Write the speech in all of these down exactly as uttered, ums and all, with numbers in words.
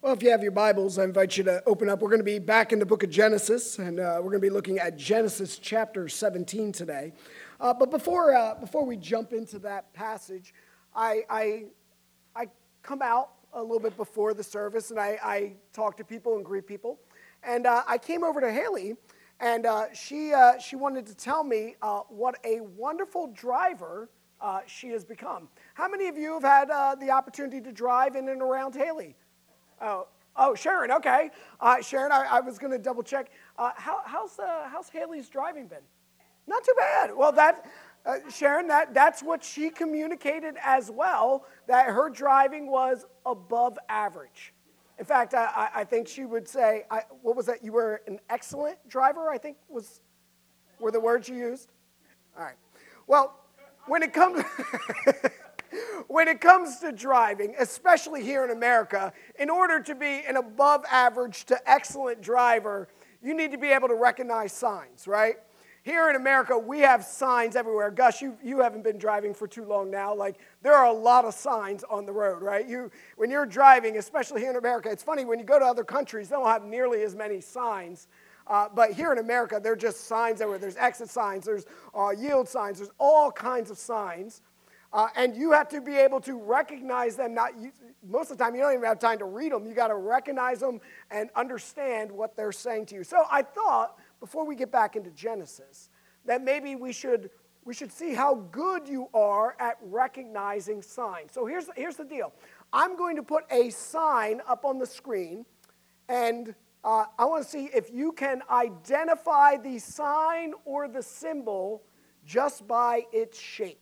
Well, if you have your Bibles, I invite you to open up. We're going to be back in the book of Genesis, and uh, we're going to be looking at Genesis chapter seventeen today. Uh, but before uh, before we jump into that passage, I, I I come out a little bit before the service, and I, I talk to people and greet people. And uh, I came over to Haley, and uh, she uh, she wanted to tell me uh, what a wonderful driver uh, she has become. How many of you have had uh, the opportunity to drive in and around Haley? Oh, oh, Sharon. Okay, uh, Sharon. I, I was going to double check. Uh, how, how's uh, how's Haley's driving been? Not too bad. Well, that uh, Sharon, that that's what she communicated as well. That her driving was above average. In fact, I, I, I think she would say, I, "What was that? You were an excellent driver." I think was were the words you used. All right. Well, when it comes. When it comes to driving, especially here in America, in order to be an above average to excellent driver, you need to be able to recognize signs, right? Here in America, we have signs everywhere. Gus, you, you haven't been driving for too long now. Like, there are a lot of signs on the road, right? You, when you're driving, especially here in America, it's funny, when you go to other countries, they don't have nearly as many signs. Uh, but here in America, there are just signs everywhere. There's exit signs, there's uh, yield signs, there's all kinds of signs. Uh, and you have to be able to recognize them. Not you, most of the time, you don't even have time to read them. You got to recognize them and understand what they're saying to you. So I thought, before we get back into Genesis, that maybe we should we should see how good you are at recognizing signs. So here's here's the deal. I'm going to put a sign up on the screen, and uh, I want to see if you can identify the sign or the symbol just by its shape.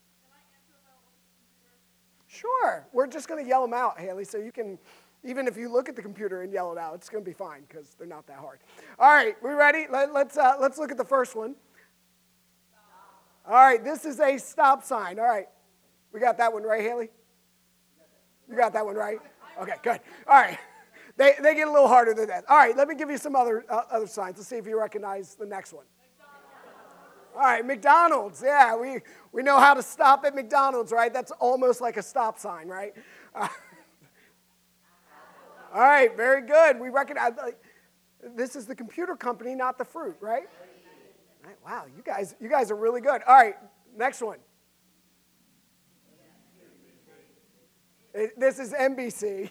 Sure. We're just going to yell them out, Haley, so you can, even if you look at the computer and yell it out, it's going to be fine because they're not that hard. All right, we ready? Let, let's, uh, let's look at the first one. All right, this is a stop sign. All right. We got that one right, Haley? You got that one right? Okay, good. All right. They, they get a little harder than that. All right, let me give you some other, uh, other signs. Let's see if you recognize the next one. All right, McDonald's. Yeah, we, we know how to stop at McDonald's, right? That's almost like a stop sign, right? Uh, all right, very good. We recognize uh, this is the computer company, not the fruit, right? All right? Wow, you guys, you guys are really good. All right, next one. It, this is N B C.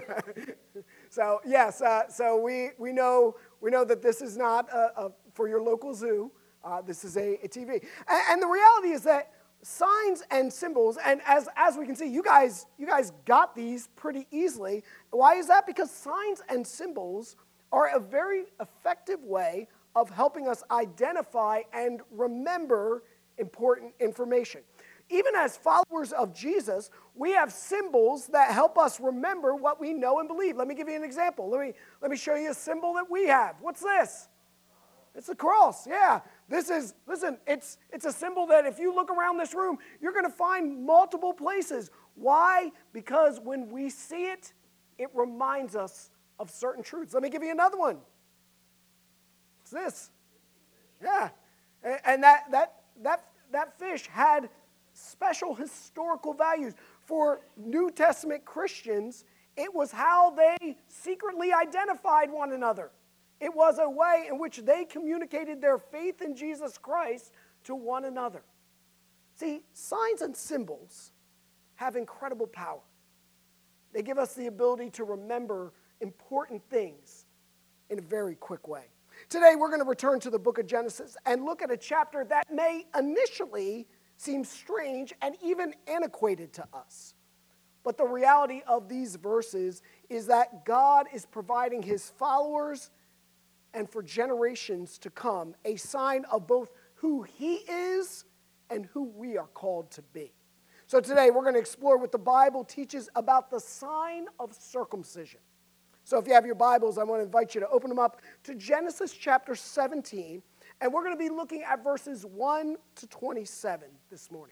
So yes, uh, so we we know we know that this is not a, a, for your local zoo. Uh, this is a, a T V. And, and the reality is that signs and symbols, and as, as we can see, you guys, you guys got these pretty easily. Why is that? Because signs and symbols are a very effective way of helping us identify and remember important information. Even as followers of Jesus, we have symbols that help us remember what we know and believe. Let me give you an example. Let me, let me show you a symbol that we have. What's this? It's a cross, yeah. This is, listen, it's, it's a symbol that if you look around this room, you're going to find multiple places. Why? Because when we see it, it reminds us of certain truths. Let me give you another one. What's this? Yeah. And, and that, that, that, that fish had special historical values. For New Testament Christians, it was how they secretly identified one another. It was a way in which they communicated their faith in Jesus Christ to one another. See, signs and symbols have incredible power. They give us the ability to remember important things in a very quick way. Today, we're going to return to the book of Genesis and look at a chapter that may initially seem strange and even antiquated to us. But the reality of these verses is that God is providing his followers and for generations to come, a sign of both who he is and who we are called to be. So today we're going to explore what the Bible teaches about the sign of circumcision. So if you have your Bibles, I want to invite you to open them up to Genesis chapter seventeen, and we're going to be looking at verses one to twenty-seven this morning.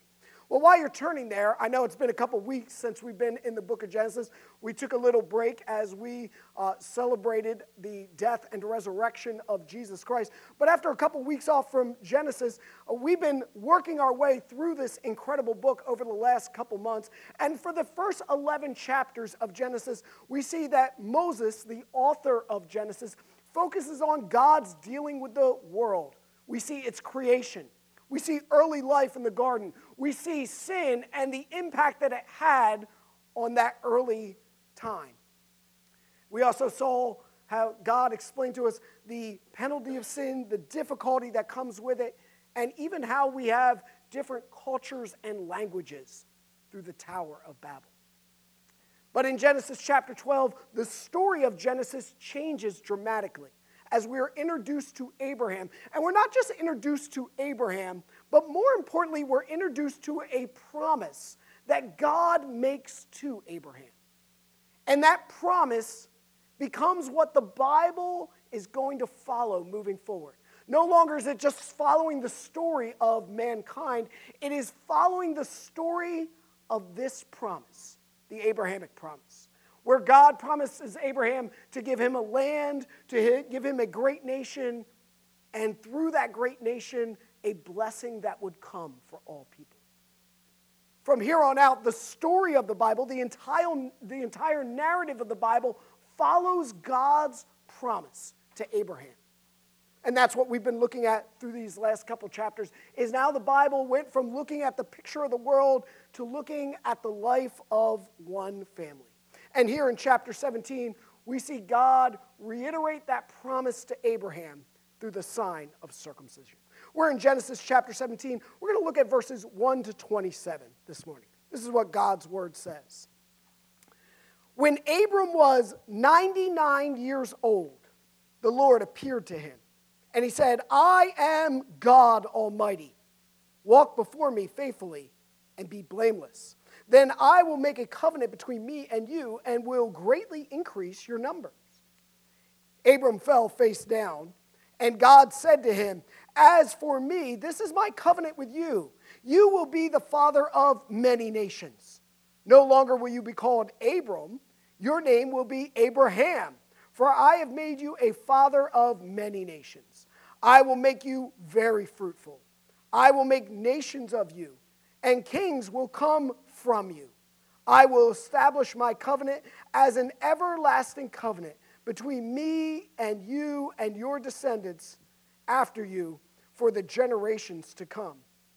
Well, while you're turning there, I know it's been a couple weeks since we've been in the book of Genesis. We took a little break as we uh, celebrated the death and resurrection of Jesus Christ. But after a couple weeks off from Genesis, uh, we've been working our way through this incredible book over the last couple months. And for the first eleven chapters of Genesis, we see that Moses, the author of Genesis, focuses on God's dealing with the world. We see its creation. We see early life in the garden. We see sin and the impact that it had on that early time. We also saw how God explained to us the penalty of sin, the difficulty that comes with it, and even how we have different cultures and languages through the Tower of Babel. But in Genesis chapter twelve, the story of Genesis changes dramatically as we are introduced to Abraham. And we're not just introduced to Abraham, but more importantly, we're introduced to a promise that God makes to Abraham. And that promise becomes what the Bible is going to follow moving forward. No longer is it just following the story of mankind, it is following the story of this promise, the Abrahamic promise, where God promises Abraham to give him a land, to give him a great nation, and through that great nation, a blessing that would come for all people. From here on out, the story of the Bible, the entire, the entire narrative of the Bible, follows God's promise to Abraham. And that's what we've been looking at through these last couple chapters, is now the Bible went from looking at the picture of the world to looking at the life of one family. And here in chapter seventeen, we see God reiterate that promise to Abraham through the sign of circumcision. We're in Genesis chapter seventeen. We're going to look at verses one to twenty-seven this morning. This is what God's word says. When Abram was ninety-nine years old, the Lord appeared to him, and he said, I am God Almighty. Walk before me faithfully and be blameless. Then I will make a covenant between me and you and will greatly increase your numbers. Abram fell face down, and God said to him, as for me, this is my covenant with you. You will be the father of many nations. No longer will you be called Abram. Your name will be Abraham, for I have made you a father of many nations. I will make you very fruitful. I will make nations of you, and kings will come from you. I will establish my covenant as an everlasting covenant between me and you and your descendants after you for the generations to come.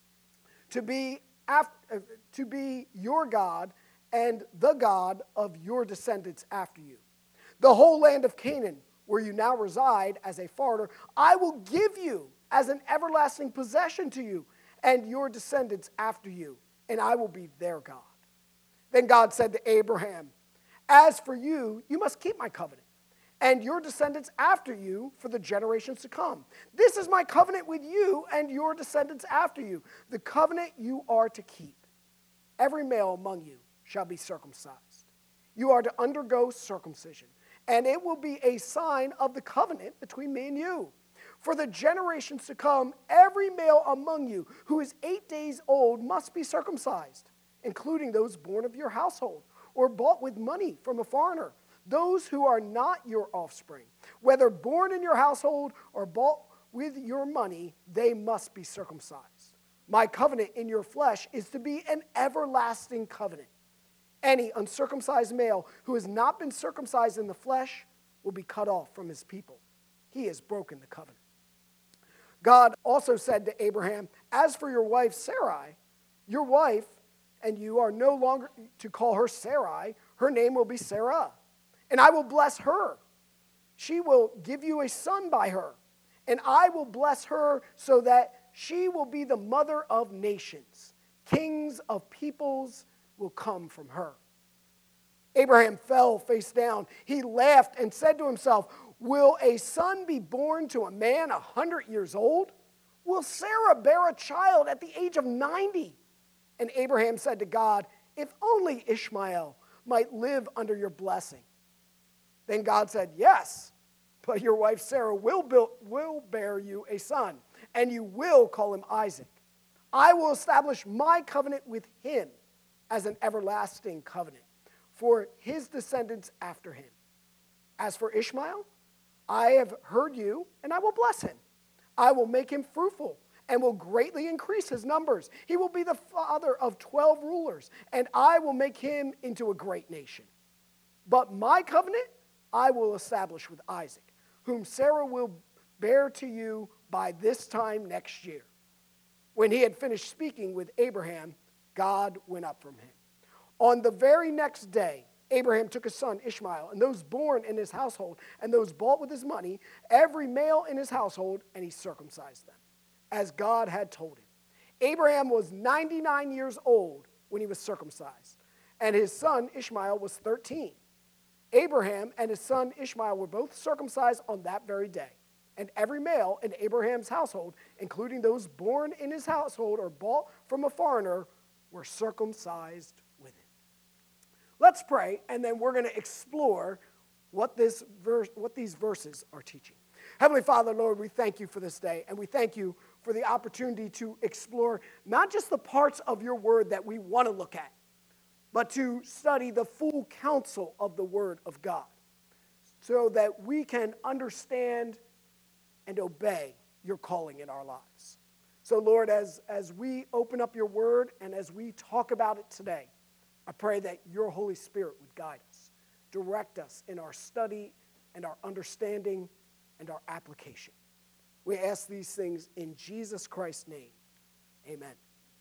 To be, after, to be your God and the God of your descendants after you. The whole land of Canaan, where you now reside as a foreigner, I will give you as an everlasting possession to you and your descendants after you, and I will be their God. Then God said to Abraham, as for you, you must keep my covenant, and your descendants after you for the generations to come. This is my covenant with you and your descendants after you, the covenant you are to keep. Every male among you shall be circumcised. You are to undergo circumcision, and it will be a sign of the covenant between me and you. For the generations to come, every male among you who is eight days old must be circumcised, including those born of your household or bought with money from a foreigner, those who are not your offspring. Whether born in your household or bought with your money, they must be circumcised. My covenant in your flesh is to be an everlasting covenant. Any uncircumcised male who has not been circumcised in the flesh will be cut off from his people. He has broken the covenant. God also said to Abraham, as for your wife Sarai, your wife, and you are no longer to call her Sarai, her name will be Sarah, and I will bless her. She will give you a son by her, and I will bless her so that she will be the mother of nations. Kings of peoples will come from her. Abraham fell face down. He laughed and said to himself, will a son be born to a man a hundred years old? Will Sarah bear a child at the age of ninety? And Abraham said to God, if only Ishmael might live under your blessing. Then God said, yes, but your wife Sarah will, build, will bear you a son, and you will call him Isaac. I will establish my covenant with him as an everlasting covenant for his descendants after him. As for Ishmael, I have heard you, and I will bless him. I will make him fruitful and will greatly increase his numbers. He will be the father of twelve rulers, and I will make him into a great nation. But my covenant I will establish with Isaac, whom Sarah will bear to you by this time next year. When he had finished speaking with Abraham, God went up from him. On the very next day, Abraham took his son Ishmael, and those born in his household, and those bought with his money, every male in his household, and he circumcised them, as God had told him. Abraham was ninety-nine years old when he was circumcised, and his son Ishmael was thirteen. Abraham and his son Ishmael were both circumcised on that very day. And every male in Abraham's household, including those born in his household or bought from a foreigner, were circumcised with him. Let's pray, and then we're going to explore what, this verse, what these verses are teaching. Heavenly Father, Lord, we thank you for this day, and we thank you for the opportunity to explore not just the parts of your word that we want to look at, but to study the full counsel of the word of God so that we can understand and obey your calling in our lives. So, Lord, as, as we open up your word and as we talk about it today, I pray that your Holy Spirit would guide us, direct us in our study and our understanding and our application. We ask these things in Jesus Christ's name. Amen.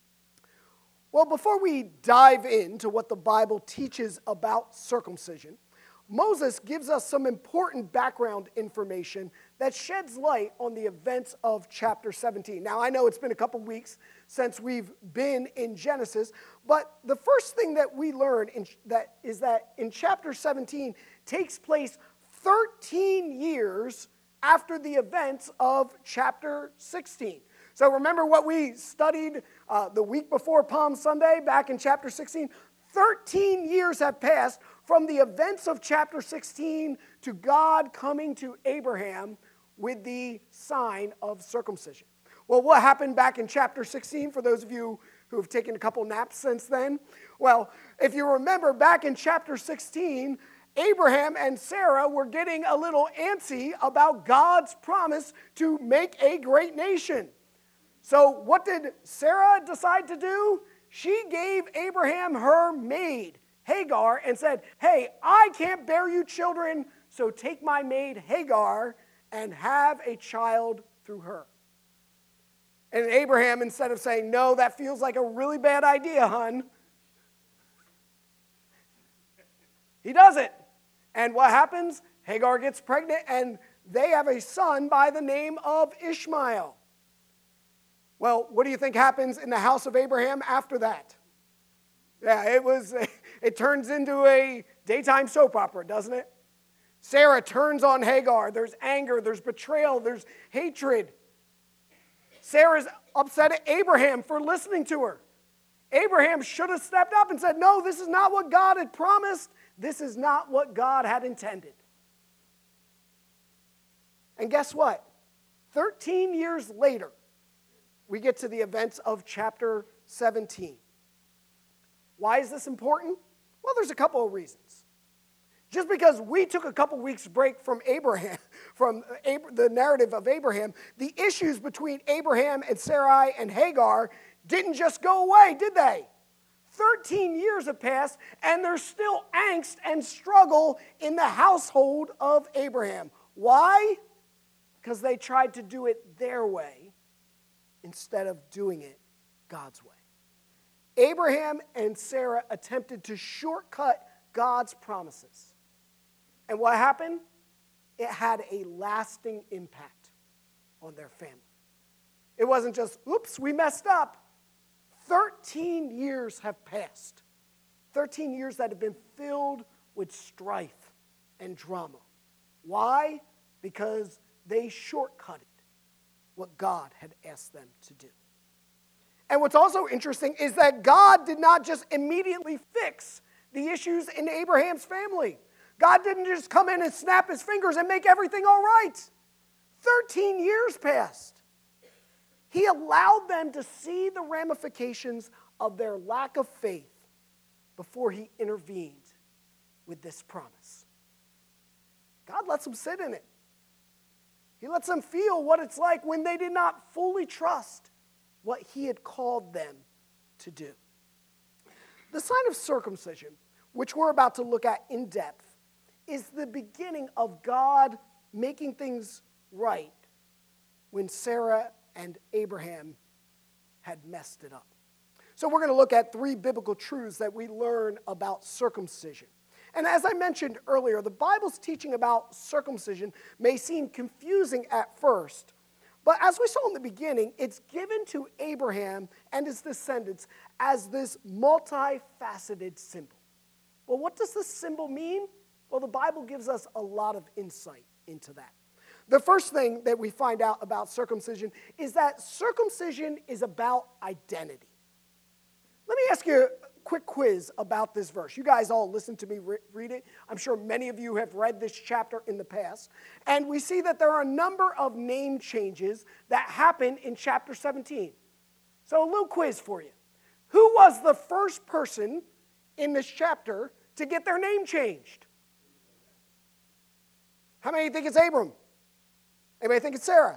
Well, before we dive into what the Bible teaches about circumcision, Moses gives us some important background information that sheds light on the events of chapter seventeen. Now, I know it's been a couple weeks since we've been in Genesis, but the first thing that we learn in, that is that in chapter seventeen takes place thirteen years after the events of chapter sixteen. So remember what we studied uh, the week before Palm Sunday back in chapter sixteen? thirteen years have passed from the events of chapter sixteen to God coming to Abraham with the sign of circumcision. Well, what happened back in chapter sixteen, for those of you who have taken a couple naps since then? Well, if you remember back in chapter sixteen, Abraham and Sarah were getting a little antsy about God's promise to make a great nation. So what did Sarah decide to do? She gave Abraham her maid, Hagar, and said, hey, I can't bear you children, so take my maid Hagar and have a child through her. And Abraham, instead of saying, no, that feels like a really bad idea, hun, he does it. And what happens? Hagar gets pregnant, and they have a son by the name of Ishmael. Well, what do you think happens in the house of Abraham after that? Yeah, it was. It turns into a daytime soap opera, doesn't it? Sarah turns on Hagar. There's anger, there's betrayal, there's hatred. Sarah's upset at Abraham for listening to her. Abraham should have stepped up and said, no, this is not what God had promised. This is not what God had intended. And guess what? thirteen years later, we get to the events of chapter seventeen. Why is this important? Well, there's a couple of reasons. Just because we took a couple weeks break from Abraham, from the narrative of Abraham, the issues between Abraham and Sarai and Hagar didn't just go away, did they? thirteen years have passed, and there's still angst and struggle in the household of Abraham. Why? Because they tried to do it their way instead of doing it God's way. Abraham and Sarah attempted to shortcut God's promises. And what happened? It had a lasting impact on their family. It wasn't just, oops, we messed up. Thirteen years have passed. Thirteen years that have been filled with strife and drama. Why? Because they shortcutted what God had asked them to do. And what's also interesting is that God did not just immediately fix the issues in Abraham's family. God didn't just come in and snap his fingers and make everything all right. Thirteen years passed. He allowed them to see the ramifications of their lack of faith before he intervened with this promise. God lets them sit in it. He lets them feel what it's like when they did not fully trust what he had called them to do. The sign of circumcision, which we're about to look at in depth, is the beginning of God making things right when Sarah and Abraham had messed it up. So we're going to look at three biblical truths that we learn about circumcision. And as I mentioned earlier, the Bible's teaching about circumcision may seem confusing at first, but as we saw in the beginning, it's given to Abraham and his descendants as this multifaceted symbol. Well, what does this symbol mean? Well, the Bible gives us a lot of insight into that. The first thing that we find out about circumcision is that circumcision is about identity. Let me ask you a quick quiz about this verse. You guys all listen to me re- read it. I'm sure many of you have read this chapter in the past. And we see that there are a number of name changes that happen in chapter seventeen. So a little quiz for you. Who was the first person in this chapter to get their name changed? How many think it's Abram? Anybody think it's Sarah?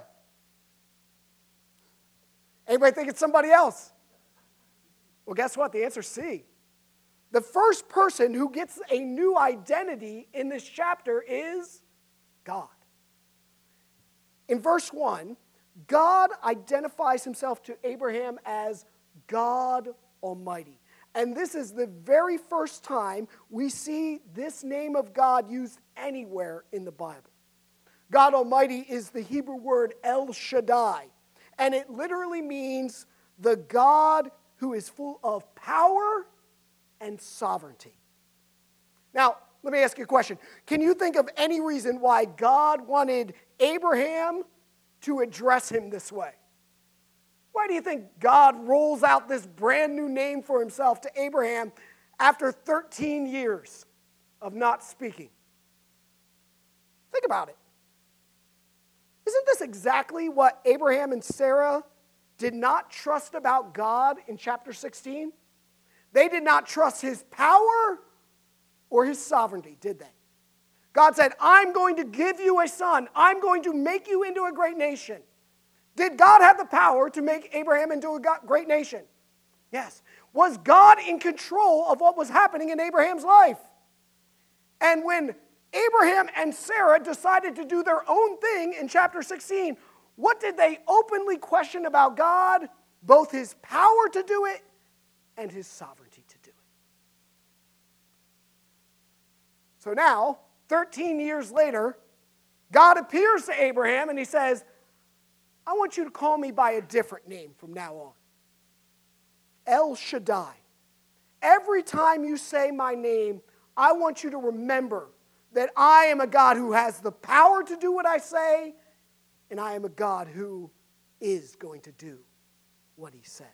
Anybody think it's somebody else? Well, guess what? The answer is C. The first person who gets a new identity in this chapter is God. In verse one, God identifies himself to Abraham as God Almighty. And this is the very first time we see this name of God used anywhere in the Bible. God Almighty is the Hebrew word El Shaddai, and it literally means the God who is full of power and sovereignty. Now, let me ask you a question. Can you think of any reason why God wanted Abraham to address him this way? Why do you think God rolls out this brand new name for himself to Abraham after thirteen years of not speaking? Think about it. Isn't this exactly what Abraham and Sarah did not trust about God in chapter sixteen? They did not trust his power or his sovereignty, did they? God said, I'm going to give you a son. I'm going to make you into a great nation. Did God have the power to make Abraham into a great nation? Yes. Was God in control of what was happening in Abraham's life? And when Abraham and Sarah decided to do their own thing in chapter sixteen, what did they openly question about God? Both his power to do it and his sovereignty to do it. So now, thirteen years later, God appears to Abraham and he says, I want you to call me by a different name from now on. El Shaddai. Every time you say my name, I want you to remember that I am a God who has the power to do what I say, and I am a God who is going to do what he says.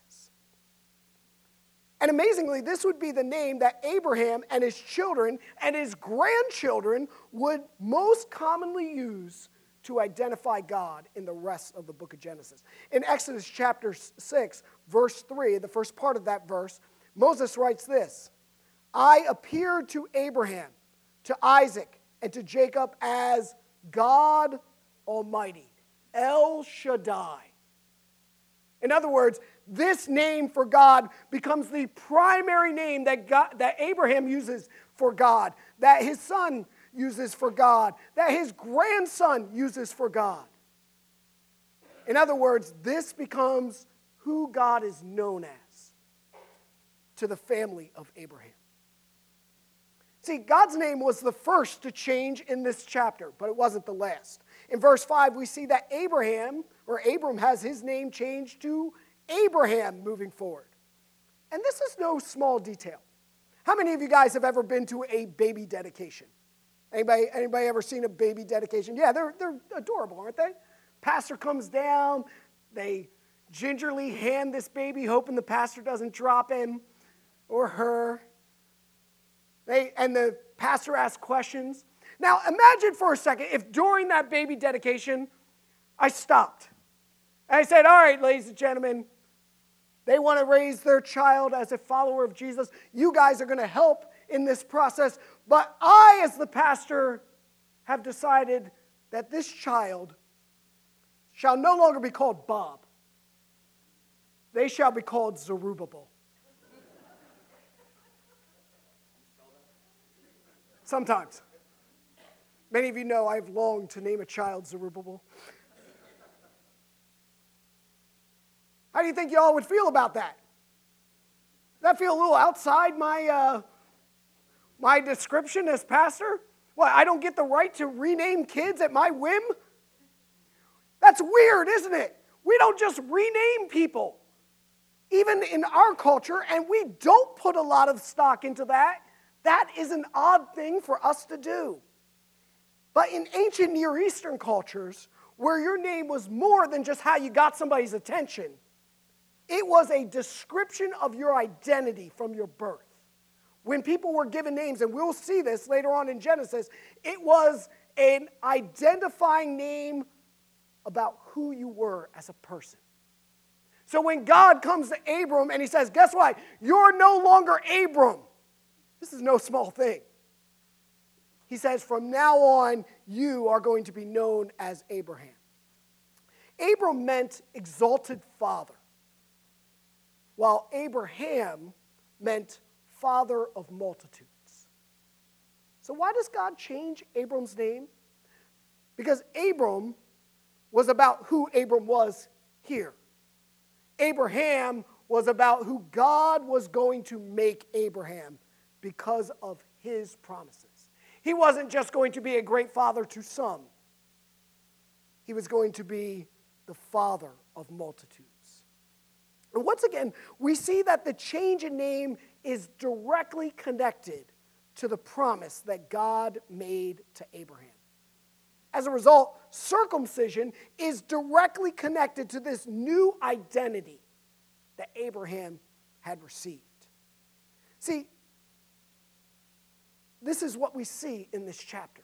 And amazingly, this would be the name that Abraham and his children and his grandchildren would most commonly use to identify God in the rest of the book of Genesis. In Exodus chapter six, verse three, the first part of that verse, Moses writes this, I appeared to Abraham, to Isaac, and to Jacob as God Almighty, El Shaddai. In other words, this name for God becomes the primary name that God, that Abraham uses for God, that his son uses for God, that his grandson uses for God. In other words, this becomes who God is known as to the family of Abraham. See, God's name was the first to change in this chapter, but it wasn't the last. In verse five, we see that Abraham, or Abram, has his name changed to Abraham moving forward. And this is no small detail. How many of you guys have ever been to a baby dedication? Anybody, anybody ever seen a baby dedication? Yeah, they're, they're adorable, aren't they? Pastor comes down, they gingerly hand this baby, hoping the pastor doesn't drop him or her. They, and the pastor asks questions. Now, imagine for a second if during that baby dedication, I stopped. And I said, all right, ladies and gentlemen, they want to raise their child as a follower of Jesus. You guys are going to help in this process. But I, as the pastor, have decided that this child shall no longer be called Bob. They shall be called Zerubbabel. Sometimes. Many of you know I've longed to name a child Zerubbabel. How do you think y'all would feel about that? Does that feel a little outside my, uh, my description as pastor? What, I don't get the right to rename kids at my whim? That's weird, isn't it? We don't just rename people, even in our culture, and we don't put a lot of stock into that. That is an odd thing for us to do. But in ancient Near Eastern cultures, where your name was more than just how you got somebody's attention, it was a description of your identity from your birth. When people were given names, and we'll see this later on in Genesis, it was an identifying name about who you were as a person. So when God comes to Abram and he says, guess what? You're no longer Abram. This is no small thing. He says, from now on, you are going to be known as Abraham. Abram meant exalted father, while Abraham meant father of multitudes. So why does God change Abram's name? Because Abram was about who Abram was here. Abraham was about who God was going to make Abraham because of his promises. He wasn't just going to be a great father to some. He was going to be the father of multitudes. And once again, we see that the change in name is directly connected to the promise that God made to Abraham. As a result, circumcision is directly connected to this new identity that Abraham had received. See, this is what we see in this chapter.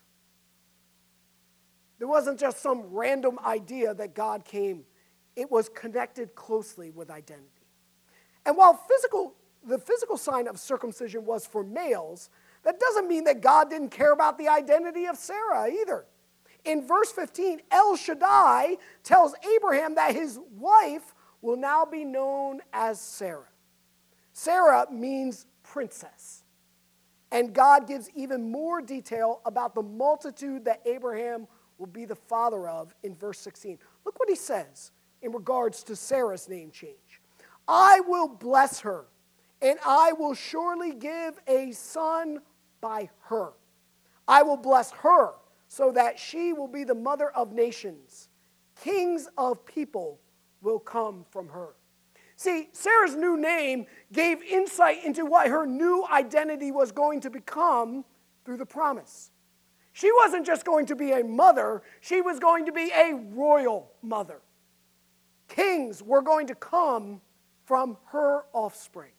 There wasn't just some random idea that God came. It was connected closely with identity. And while physical, the physical sign of circumcision was for males, that doesn't mean that God didn't care about the identity of Sarah either. In verse fifteen, El Shaddai tells Abraham that his wife will now be known as Sarah. Sarah means princess. And God gives even more detail about the multitude that Abraham will be the father of in verse sixteen. Look what he says in regards to Sarah's name change. I will bless her, and I will surely give a son by her. I will bless her so that she will be the mother of nations. Kings of people will come from her. See, Sarah's new name gave insight into what her new identity was going to become through the promise. She wasn't just going to be a mother, she was going to be a royal mother. Kings were going to come from her offspring.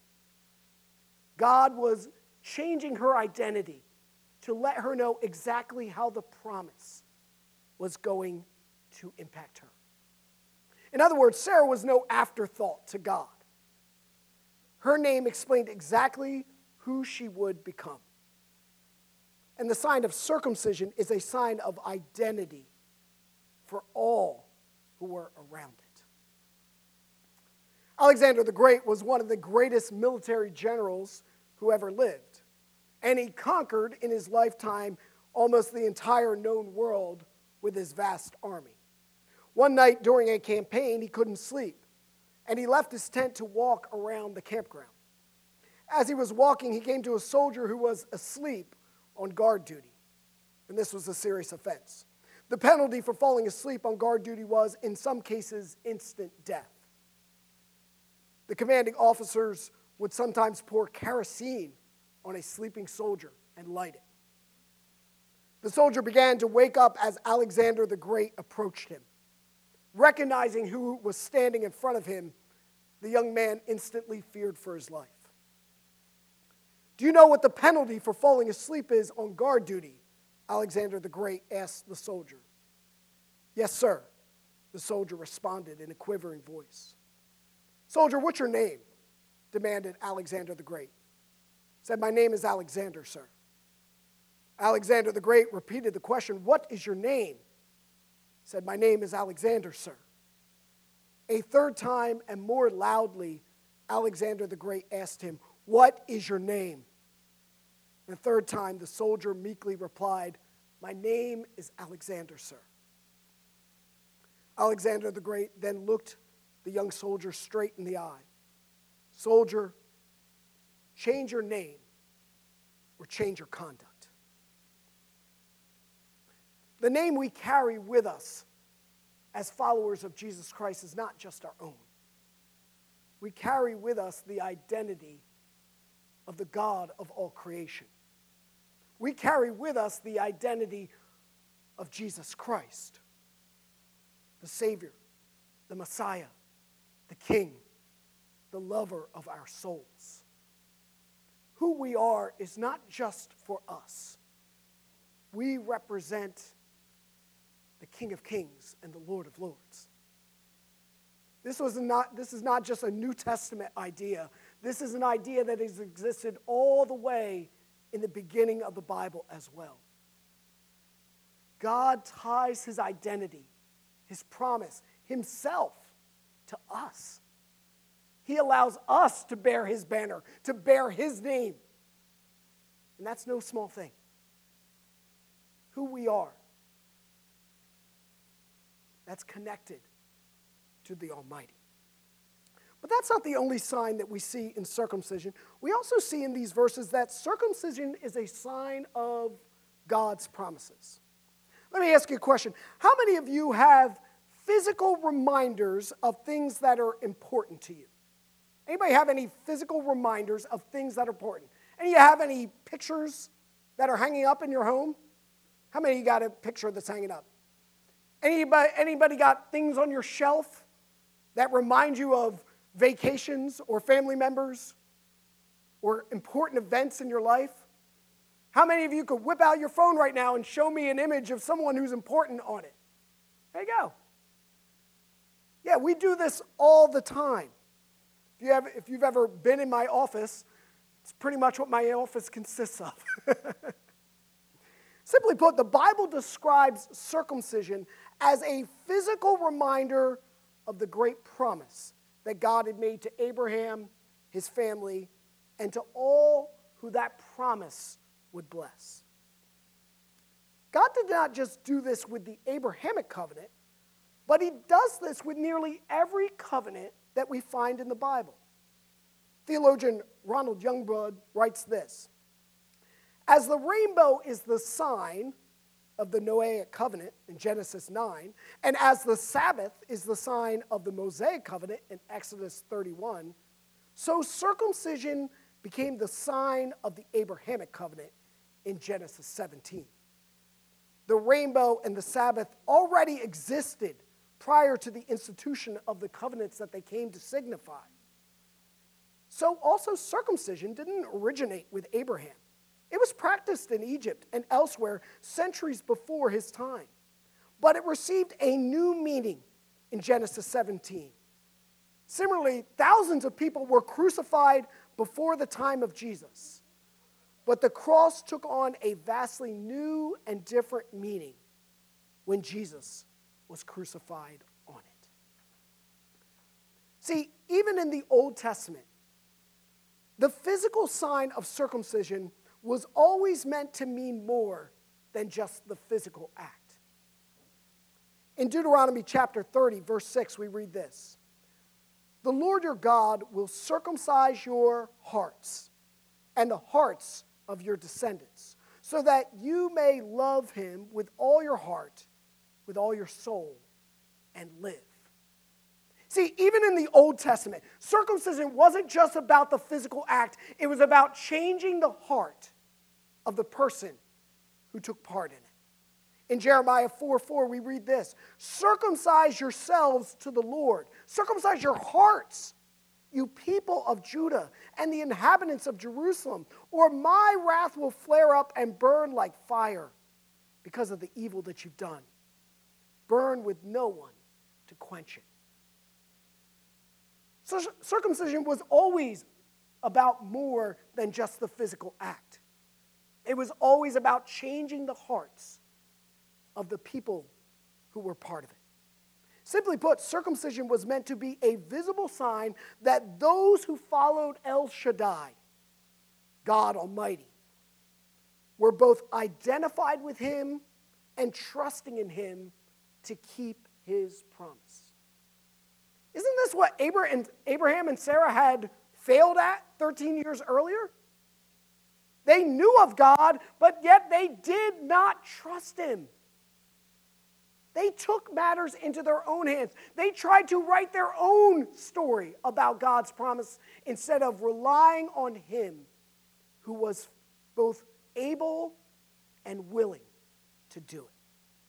God was changing her identity to let her know exactly how the promise was going to impact her. In other words, Sarah was no afterthought to God. Her name explained exactly who she would become. And the sign of circumcision is a sign of identity for all who were around it. Alexander the Great was one of the greatest military generals who ever lived. And he conquered in his lifetime almost the entire known world with his vast army. One night during a campaign, he couldn't sleep, and he left his tent to walk around the campground. As he was walking, he came to a soldier who was asleep on guard duty, and this was a serious offense. The penalty for falling asleep on guard duty was, in some cases, instant death. The commanding officers would sometimes pour kerosene on a sleeping soldier and light it. The soldier began to wake up as Alexander the Great approached him. Recognizing who was standing in front of him, the young man instantly feared for his life. Do you know what the penalty for falling asleep is on guard duty? Alexander the Great asked the soldier. Yes, sir. The soldier responded in a quivering voice. "Soldier, what's your name?" demanded Alexander the Great. He said, "My name is Alexander, sir." Alexander the Great repeated the question, "What is your name?" He said, "My name is Alexander, sir." A third time and more loudly, Alexander the Great asked him, "What is your name?" The third time, the soldier meekly replied, "My name is Alexander, sir." Alexander the Great then looked the young soldier straight in the eye. "Soldier, change your name or change your conduct." The name we carry with us as followers of Jesus Christ is not just our own. We carry with us the identity of the God of all creation. We carry with us the identity of Jesus Christ, the Savior, the Messiah, the King, the lover of our souls. Who we are is not just for us. We represent the King of Kings and the Lord of Lords. This was not, this is not just a New Testament idea. This is an idea that has existed all the way in the beginning of the Bible as well. God ties his identity, his promise, himself to us. He allows us to bear his banner, to bear his name. And that's no small thing. Who we are, that's connected to the Almighty. But that's not the only sign that we see in circumcision. We also see in these verses that circumcision is a sign of God's promises. Let me ask you a question. How many of you have physical reminders of things that are important to you? Anybody have any physical reminders of things that are important? Any of you have any pictures that are hanging up in your home? How many of you got a picture that's hanging up? Anybody, anybody got things on your shelf that remind you of vacations or family members or important events in your life? How many of you could whip out your phone right now and show me an image of someone who's important on it? There you go. Yeah, we do this all the time. If, you have, if you've ever been in my office, it's pretty much what my office consists of. Simply put, the Bible describes circumcision as a physical reminder of the great promise that God had made to Abraham, his family, and to all who that promise would bless. God did not just do this with the Abrahamic covenant, but he does this with nearly every covenant that we find in the Bible. Theologian Ronald Youngblood writes this: "As the rainbow is the sign of the Noahic covenant in Genesis nine, and as the Sabbath is the sign of the Mosaic covenant in Exodus thirty-one, so circumcision became the sign of the Abrahamic covenant in Genesis seventeen. The rainbow and the Sabbath already existed prior to the institution of the covenants that they came to signify. So also circumcision didn't originate with Abraham. It was practiced in Egypt and elsewhere centuries before his time. But it received a new meaning in Genesis seventeen. Similarly, thousands of people were crucified before the time of Jesus. But the cross took on a vastly new and different meaning when Jesus was crucified on it. See, even in the Old Testament, the physical sign of circumcision was always meant to mean more than just the physical act. In Deuteronomy chapter thirty, verse six, we read this: "The Lord your God will circumcise your hearts and the hearts of your descendants, so that you may love him with all your heart, with all your soul, and live." See, even in the Old Testament, circumcision wasn't just about the physical act. It was about changing the heart of the person who took part in it. In Jeremiah four four, we read this: "Circumcise yourselves to the Lord. Circumcise your hearts, you people of Judah and the inhabitants of Jerusalem, or my wrath will flare up and burn like fire because of the evil that you've done. Burn with no one to quench it. So circumcision was always about more than just the physical act. It was always about changing the hearts of the people who were part of it. Simply put, circumcision was meant to be a visible sign that those who followed El Shaddai, God Almighty, were both identified with him and trusting in him to keep his promise. Isn't this what Abraham and Sarah had failed at thirteen years earlier? They knew of God, but yet they did not trust him. They took matters into their own hands. They tried to write their own story about God's promise instead of relying on him who was both able and willing to do it.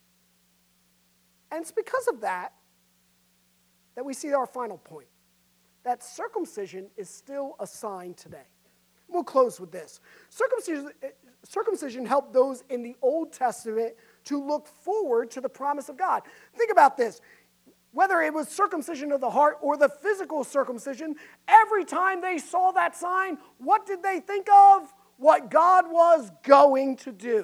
And it's because of that that we see our final point, that circumcision is still a sign today. We'll close with this. Circumcision, circumcision helped those in the Old Testament to look forward to the promise of God. Think about this. Whether it was circumcision of the heart or the physical circumcision, every time they saw that sign, what did they think of? What God was going to do.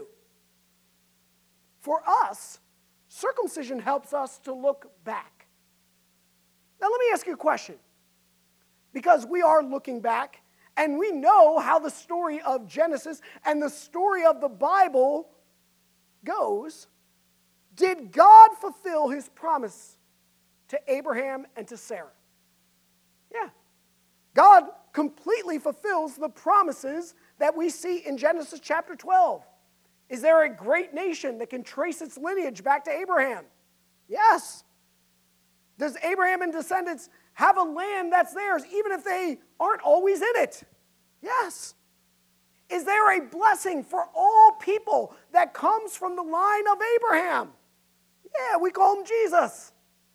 For us, circumcision helps us to look back. Now let me ask you a question. Because we are looking back, and we know how the story of Genesis and the story of the Bible goes. Did God fulfill his promise to Abraham and to Sarah? Yeah. God completely fulfills the promises that we see in Genesis chapter twelve. Is there a great nation that can trace its lineage back to Abraham? Yes. Does Abraham and descendants have a land that's theirs, even if they aren't always in it? Yes. Is there a blessing for all people that comes from the line of Abraham? Yeah, we call him Jesus.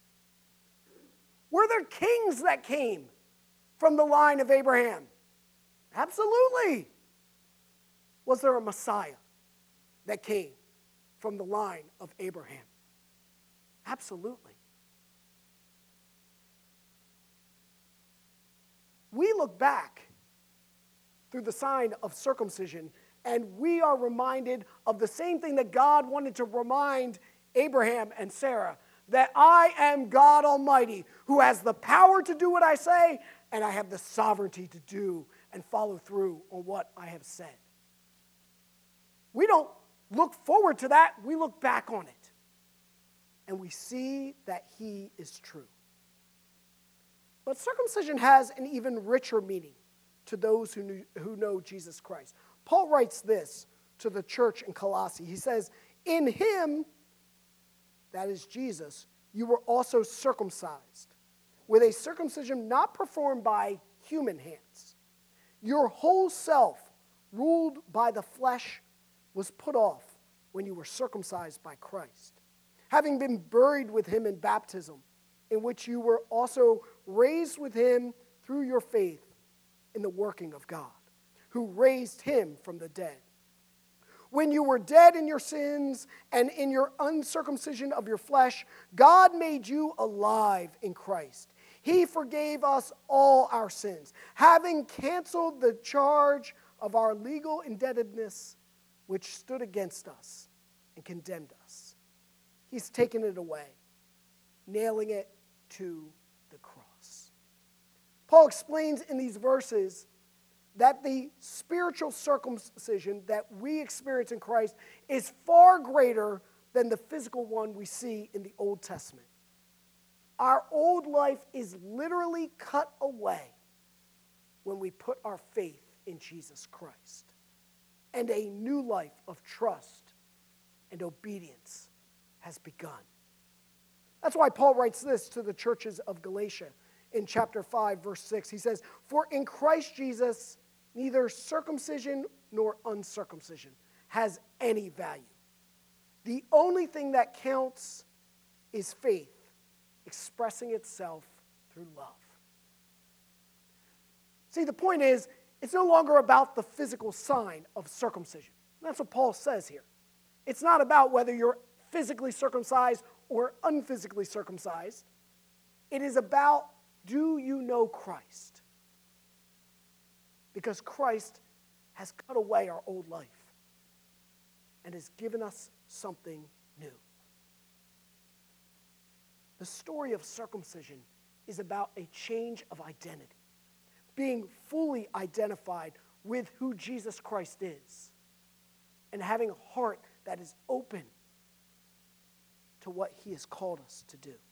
Were there kings that came from the line of Abraham? Absolutely. Was there a Messiah that came from the line of Abraham? Absolutely. We look back through the sign of circumcision, and we are reminded of the same thing that God wanted to remind Abraham and Sarah, that I am God Almighty, who has the power to do what I say, and I have the sovereignty to do and follow through on what I have said. We don't look forward to that, we look back on it, and we see that he is true. But circumcision has an even richer meaning to those who, knew, who know Jesus Christ. Paul writes this to the church in Colossae. He says, in him, that is Jesus, you were also circumcised, with a circumcision not performed by human hands. Your whole self, ruled by the flesh, was put off when you were circumcised by Christ, having been buried with him in baptism, in which you were also raised with him through your faith in the working of God, who raised him from the dead. When you were dead in your sins and in your uncircumcision of your flesh, God made you alive in Christ. He forgave us all our sins, having canceled the charge of our legal indebtedness, which stood against us and condemned us. He's taken it away, nailing it to the cross. Paul explains in these verses that the spiritual circumcision that we experience in Christ is far greater than the physical one we see in the Old Testament. Our old life is literally cut away when we put our faith in Jesus Christ, and a new life of trust and obedience has begun. That's why Paul writes this to the churches of Galatia in chapter five, verse six. He says, for in Christ Jesus, neither circumcision nor uncircumcision has any value. The only thing that counts is faith, expressing itself through love. See, the point is, it's no longer about the physical sign of circumcision. That's what Paul says here. It's not about whether you're physically circumcised or unphysically circumcised. It is about, do you know Christ? Because Christ has cut away our old life and has given us something new. The story of circumcision is about a change of identity, being fully identified with who Jesus Christ is, and having a heart that is open to what he has called us to do.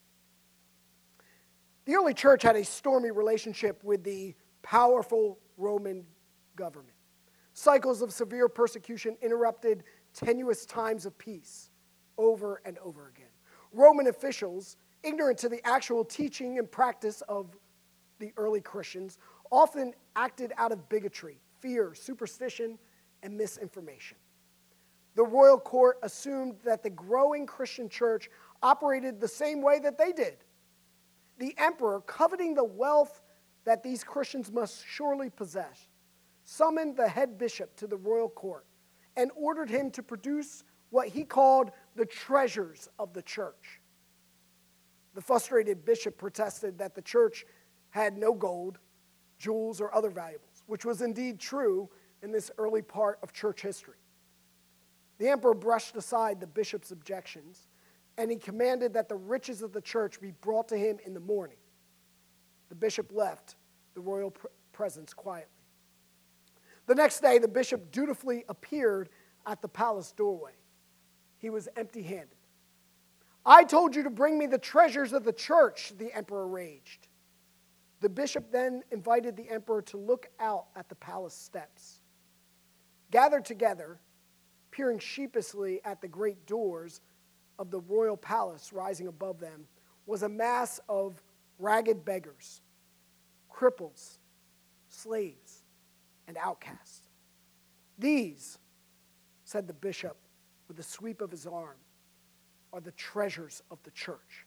The early church had a stormy relationship with the powerful Roman government. Cycles of severe persecution interrupted tenuous times of peace over and over again. Roman officials, ignorant to the actual teaching and practice of the early Christians, often acted out of bigotry, fear, superstition, and misinformation. The royal court assumed that the growing Christian church operated the same way that they did. The emperor, coveting the wealth that these Christians must surely possess, summoned the head bishop to the royal court and ordered him to produce what he called the treasures of the church. The frustrated bishop protested that the church had no gold, jewels, or other valuables, which was indeed true in this early part of church history. The emperor brushed aside the bishop's objections, and he commanded that the riches of the church be brought to him in the morning. The bishop left the royal pr- presence quietly. The next day, the bishop dutifully appeared at the palace doorway. He was empty-handed. "I told you to bring me the treasures of the church," the emperor raged. The bishop then invited the emperor to look out at the palace steps. Gathered together, peering sheepishly at the great doors of the royal palace rising above them, was a mass of ragged beggars, cripples, slaves, and outcasts. "These," said the bishop with a sweep of his arm, "are the treasures of the church."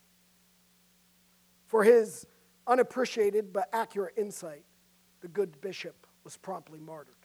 For his unappreciated but accurate insight, the good bishop was promptly martyred.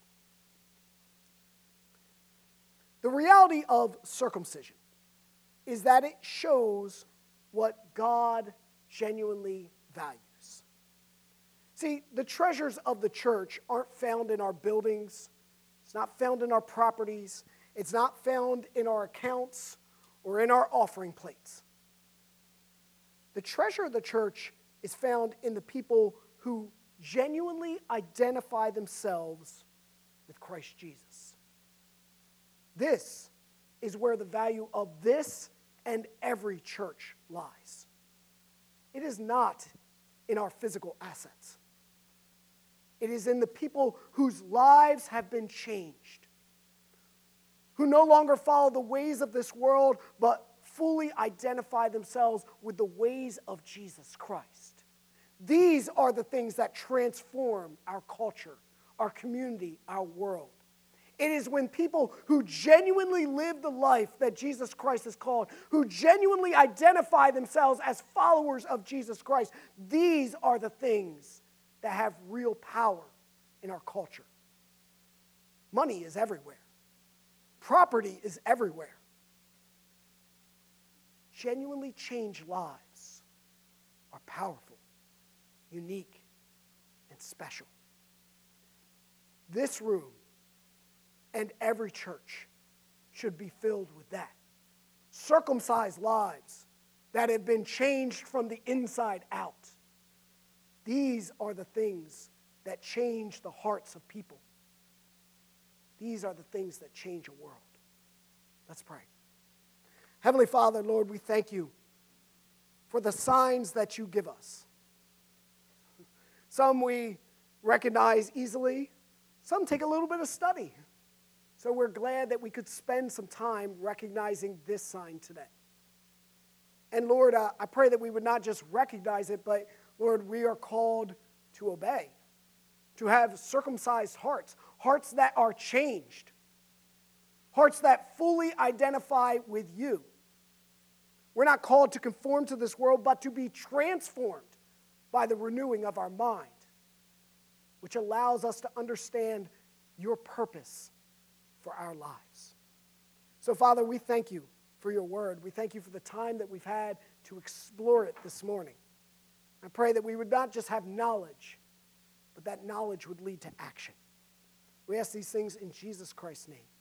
The reality of circumcision is that it shows what God genuinely values. See, the treasures of the church aren't found in our buildings. It's not found in our properties. It's not found in our accounts or in our offering plates. The treasure of the church is found in the people who genuinely identify themselves with Christ Jesus. This is where the value of this and every church lies. It is not in our physical assets. It is in the people whose lives have been changed, who no longer follow the ways of this world, but fully identify themselves with the ways of Jesus Christ. These are the things that transform our culture, our community, our world. It is when people who genuinely live the life that Jesus Christ has called, who genuinely identify themselves as followers of Jesus Christ, these are the things that have real power in our culture. Money is everywhere. Property is everywhere. Genuinely changed lives are powerful, unique, and special. This room and every church should be filled with that. Circumcised lives that have been changed from the inside out. These are the things that change the hearts of people. These are the things that change a world. Let's pray. Heavenly Father, Lord, we thank you for the signs that you give us. Some we recognize easily. Some take a little bit of study. So we're glad that we could spend some time recognizing this sign today. And Lord, uh, I pray that we would not just recognize it, but Lord, we are called to obey, to have circumcised hearts, hearts that are changed, hearts that fully identify with you. We're not called to conform to this world, but to be transformed by the renewing of our mind, which allows us to understand your purpose for our lives. So, Father, we thank you for your word. We thank you for the time that we've had to explore it this morning. I pray that we would not just have knowledge, but that knowledge would lead to action. We ask these things in Jesus Christ's name.